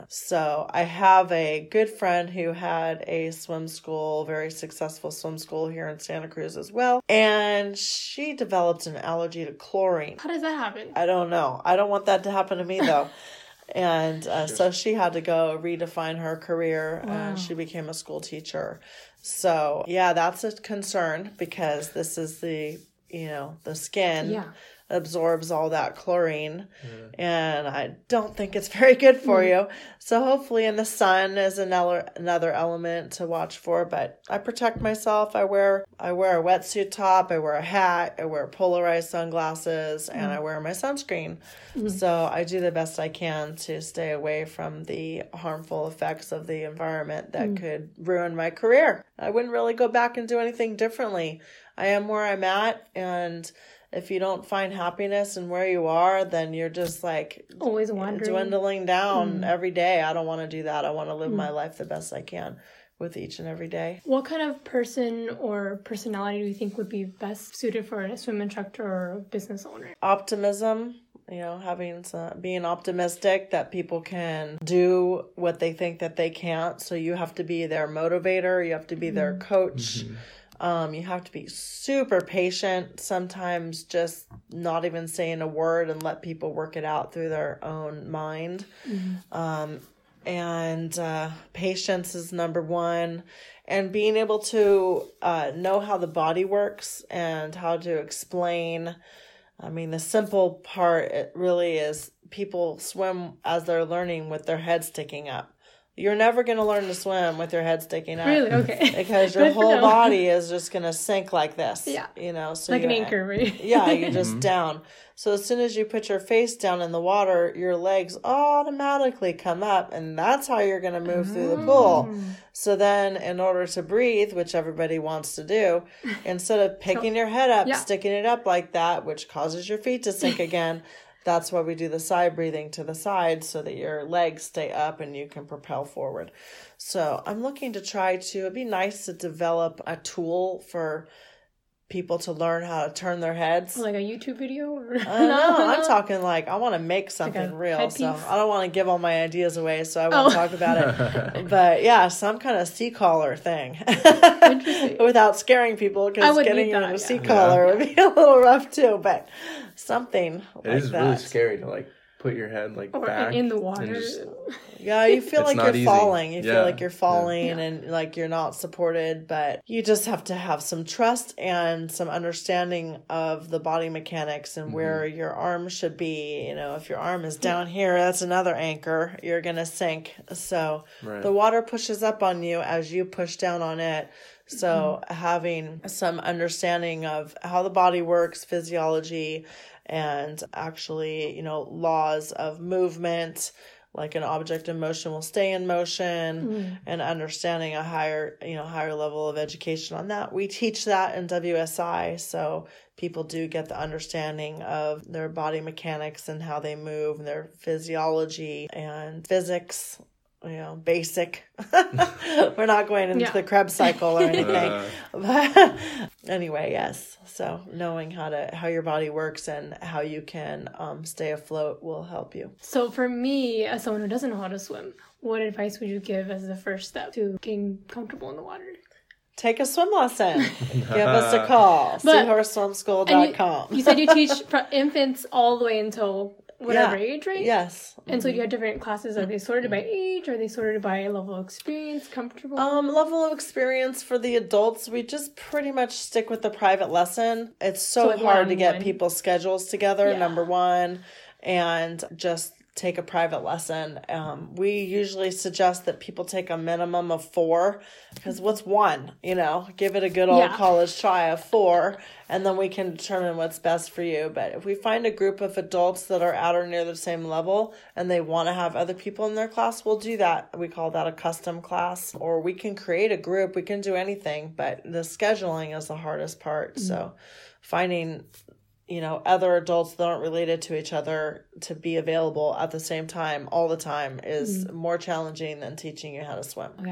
So I have a good friend who had a swim school, very successful swim school here in Santa Cruz as well. And she developed an allergy to chlorine. How does that happen? I don't know. I don't want that to happen to me though. And so she had to go redefine her career. Wow. And she became a school teacher. So yeah, that's a concern because this is the skin absorbs all that chlorine. And I don't think it's very good for you. So hopefully, and the sun is another element to watch for, but I protect myself. I wear a wetsuit top, I wear a hat, I wear polarized sunglasses, and I wear my sunscreen. So I do the best I can to stay away from the harmful effects of the environment that could ruin my career. I wouldn't really go back and do anything differently. I am where I'm at, and if you don't find happiness in where you are, then you're just like always wandering, dwindling down every day. I don't want to do that. I want to live my life the best I can with each and every day. What kind of person or personality do you think would be best suited for a swim instructor or a business owner? Optimism. Being optimistic that people can do what they think that they can't. So you have to be their motivator. You have to be their coach. You have to be super patient, sometimes just not even saying a word and let people work it out through their own mind. Patience is number one. And being able to know how the body works and how to explain. I mean, the simple part, it really is people swim as they're learning with their head sticking up. You're never going to learn to swim with your head sticking up. Really? Okay. Because your whole body is just going to sink like this. Yeah. So like an anchor, right? Yeah, you're just down. So as soon as you put your face down in the water, your legs automatically come up, and that's how you're going to move through the pool. So then in order to breathe, which everybody wants to do, instead of picking your head up, sticking it up like that, which causes your feet to sink again, that's why we do the side breathing to the side so that your legs stay up and you can propel forward. So I'm looking to it'd be nice to develop a tool for people to learn how to turn their heads. Like a YouTube video? Or... No, I'm talking like I want to make something real. So I don't want to give all my ideas away, so I won't talk about it. But yeah, some kind of sea collar thing. Without scaring people, because getting you in a sea collar would be a little rough too, but something like that. It is really scary to like put your head like back in the water. Yeah, you feel like you're falling. You feel like you're falling and like you're not supported, but you just have to have some trust and some understanding of the body mechanics and where your arm should be. If your arm is down here, that's another anchor. You're going to sink. So the water pushes up on you as you push down on it. So having some understanding of how the body works, physiology, and actually, laws of movement, like an object in motion will stay in motion, and understanding a higher level of education on that. We teach that in WSI, so people do get the understanding of their body mechanics and how they move, and their physiology and physics. Basic. We're not going into the Krebs cycle or anything. But anyway, yes. So knowing how your body works and how you can stay afloat will help you. So for me, as someone who doesn't know how to swim, what advice would you give as the first step to getting comfortable in the water? Take a swim lesson. Give us a call. SeahorseSwimSchool.com. You said you teach infants all the way until whatever age, right? Yes. And so you have different classes. Are they sorted by age? Are they sorted by level of experience, comfortable? Level of experience for the adults, we just pretty much stick with the private lesson. It's so hard to get people's schedules together, number one, and just take a private lesson. We usually suggest that people take a minimum of 4, because what's one? Give it a good old college try of 4, and then we can determine what's best for you. But if we find a group of adults that are at or near the same level and they want to have other people in their class, we'll do that. We call that a custom class, or we can create a group. We can do anything, but the scheduling is the hardest part. So finding other adults that aren't related to each other to be available at the same time all the time is more challenging than teaching you how to swim.